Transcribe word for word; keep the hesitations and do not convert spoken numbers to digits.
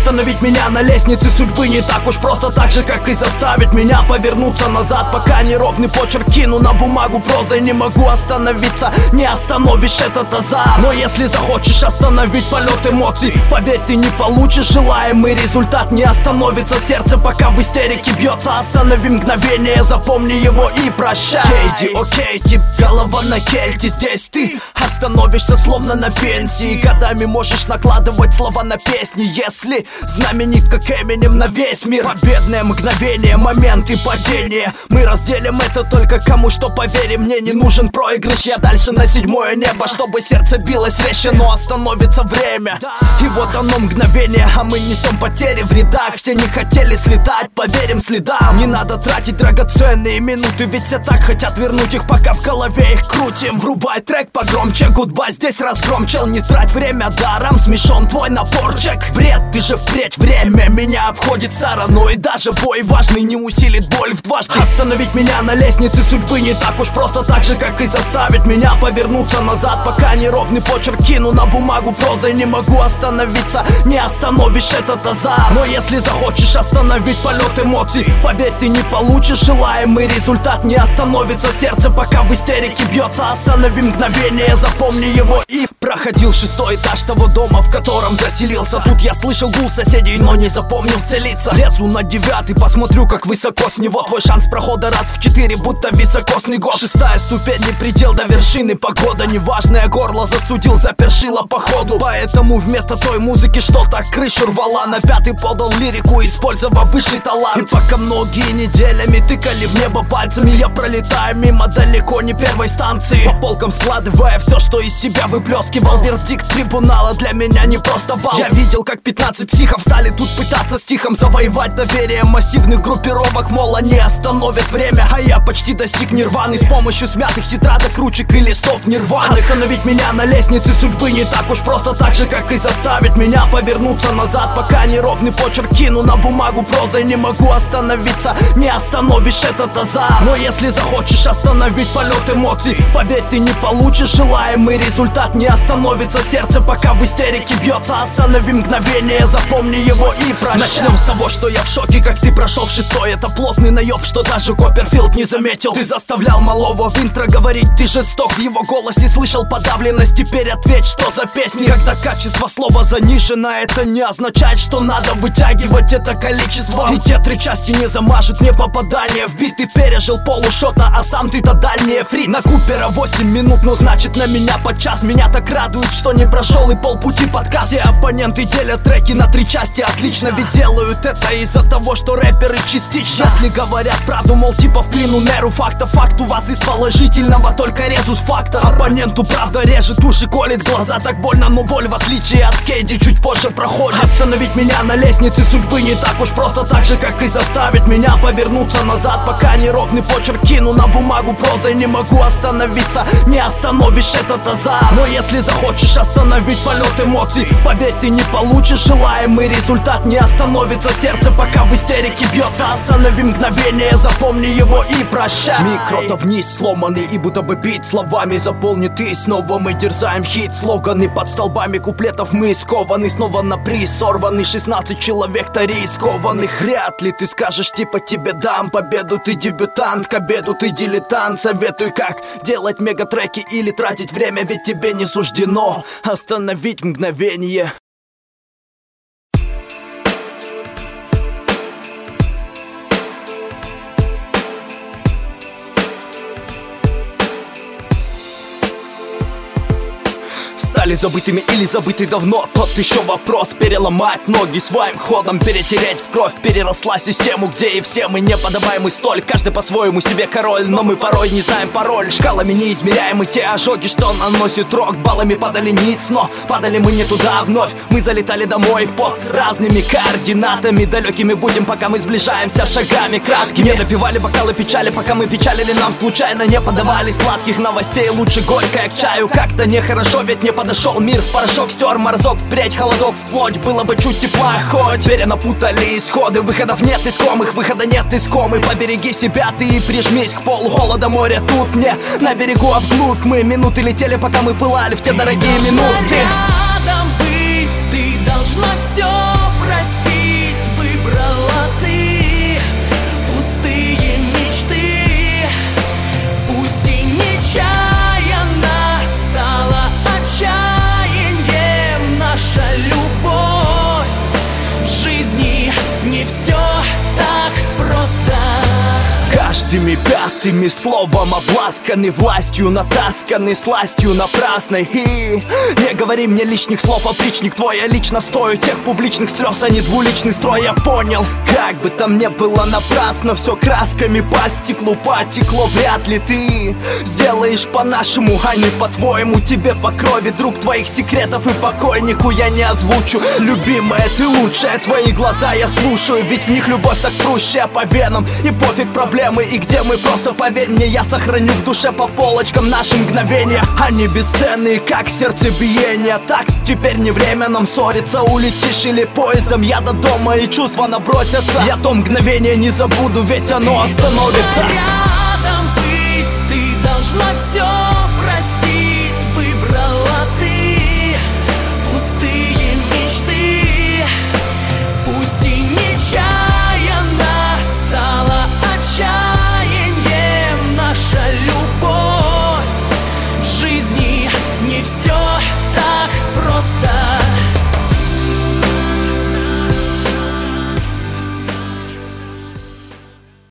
Остановить меня на лестнице судьбы не так уж просто, так же как и заставить меня повернуться назад. Пока неровный почерк кину на бумагу прозой, не могу остановиться, не остановишь этот азарт. Но если захочешь остановить полет эмоций, поверь, ты не получишь желаемый результат. Не остановится сердце, пока в истерике бьется. Останови мгновение, запомни его и прощай. Кейди, окей, тип, голова на кельте. Здесь ты остановишься словно на пенсии. Годами можешь накладывать слова на песни, если знаменит как Эминем на весь мир. Победное мгновение, моменты падения. Мы разделим это только кому что, поверь, мне не нужен проигрыш. Я дальше на седьмое небо, чтобы сердце билось резче, но остановится время. И вот оно мгновение, а мы несем потери в рядах. Все не хотели слетать, поверим следам. Не надо тратить драгоценные минуты, ведь все так хотят вернуть их, пока в голове их крутим. Врубай трек погромче, гудбай, здесь разгром, чел, не трать время даром. Смешон твой напорчик, бред, ты же впредь время меня обходит стороной. Даже бой важный не усилит боль в дважды. Остановить меня на лестнице судьбы не так уж просто, так же как и заставить меня повернуться назад. Пока неровный почерк кину на бумагу прозой, не могу остановиться, не остановишь этот азарт. Но если захочешь остановить полет эмоций, поверь, ты не получишь желаемый результат. Не остановится сердце, пока в истерике бьется. Останови мгновение, запомни его и проходил шестой этаж того дома, в котором заселился. Тут я слышал гул соседей, но не запомнил все лица. Лезу на девятый, посмотрю, как высоко с него. Твой шанс прохода раз в четыре, будто високосный год. Шестая ступень, не предел до вершины. Погода неважная, горло застудил, запершило походу. Поэтому вместо той музыки что-то крышу рвала. На пятый подал лирику, использовав высший талант. И пока многие неделями тыкали в небо пальцами, я пролетаю мимо далеко не первой станции, по полкам складывая все, что из себя выплескивал. Вердикт трибунала для меня не просто бал. Я видел, как пятнадцать психов стали тут пытаться стихом завоевать доверие массивных группировок, мол, они остановят время. А я почти достиг нирваны с помощью смятых тетрадок, ручек и листов нирваны. Остановить меня на лестнице судьбы не так уж просто, так же как и заставить меня повернуться назад. Пока неровный почерк кину на бумагу прозой, не могу остановиться, не остановишь этот азарт. Но если захочешь остановить полет эмоций, поверь, ты не получишь желаемый результат. Не остановится сердце, пока в истерике бьется. Останови мгновение, запомни его и прощай. Начнем с того, что я в шоке, как ты прошел в шестой. Это плотный наеб, что даже Копперфилд не заметил. Ты заставлял малого в интро говорить, ты жесток. В его голосе слышал подавленность. Теперь ответь, что за песни. Когда качество слова занижено, это не означает, что надо вытягивать это количество. И те три части не замажут мне попадание в бит. Ты пережил полушота, а сам ты-то дальнее фрит. На Купера восемь минут, но значит на меня подчас. Меня так радует, что не прошел и полпути подкаст. Все оппоненты делят треки на три части, отлично, ведь делают это из-за того, что рэперы частично. Если говорят правду, мол, типа в плену неру факта. Факт у вас из положительного только резус факта. Оппоненту правда режет уши, колет глаза, так больно, но боль в отличие от Кейди чуть позже проходит. Остановить меня на лестнице судьбы не так уж просто, так же как и заставить меня повернуться назад. Пока неровный почерк кину на бумагу прозой, не могу остановиться, не остановишь этот азарт. Но если захочешь остановить полет эмоций, поверь, ты не получишь желаемый результат. Не остановится сердце, пока в истерике бьется. Останови мгновение, запомни его и прощай. Микро-то вниз сломанный и будто бы бить словами заполнит. И снова мы дерзаем хит, слоганы под столбами куплетов мы скованы. Снова на приз сорваны, шестнадцать человек-то рискованных. Вряд ли ты скажешь типа тебе дам победу, ты дебютант, к обеду ты дилетант. Советуй, как делать мегатреки или тратить время, ведь тебе не суждено остановить мгновение. Стали забытыми или забыты давно, тот еще вопрос. Переломать ноги своим ходом, перетереть в кровь. Переросла систему, где и все мы не подобаемы столь. Каждый по-своему себе король, но мы порой не знаем пароль. Шкалами неизмеряемы те ожоги, что наносит рок. Баллами падали ниц, но падали мы не туда вновь. Мы залетали домой под разными координатами. Далекими будем, пока мы сближаемся шагами краткими. Не допивали бокалы печали, пока мы печалили. Нам случайно не подавали сладких новостей. Лучше горькое к чаю, как-то нехорошо, ведь не подошел мир в порошок, стер морозок, впредь холодок вплоть. Было бы чуть тепла, хоть перенапутали исходы. Выходов нет искомых, выхода нет искомый. Побереги себя ты и прижмись к полу. Холода моря тут не на берегу, а вглубь. Мы минуты летели, пока мы пылали в те дорогие минуты. Рядом быть, ты должна все простить. твердыми пятыми, словом обласканы, властью натасканы, сластью напрасной. И не говори мне лишних слов, опричник твой, я лично стою тех публичных слез, а не двуличный строй. Я понял, как бы там не было напрасно, все красками по стеклу потекло. Вряд ли ты сделаешь по-нашему, а не по-твоему. Тебе по крови, друг, твоих секретов и покойнику я не озвучу. Любимая, ты лучшая, твои глаза я слушаю, ведь в них любовь так прущая по венам. И пофиг проблемы, и где мы, просто поверь мне, я сохраню в душе по полочкам наши мгновения. Они бесценные, как сердцебиение. Так, теперь не время нам ссориться, улетишь или поездом я до дома, и чувства набросятся. Я то мгновение не забуду, ведь оно остановится.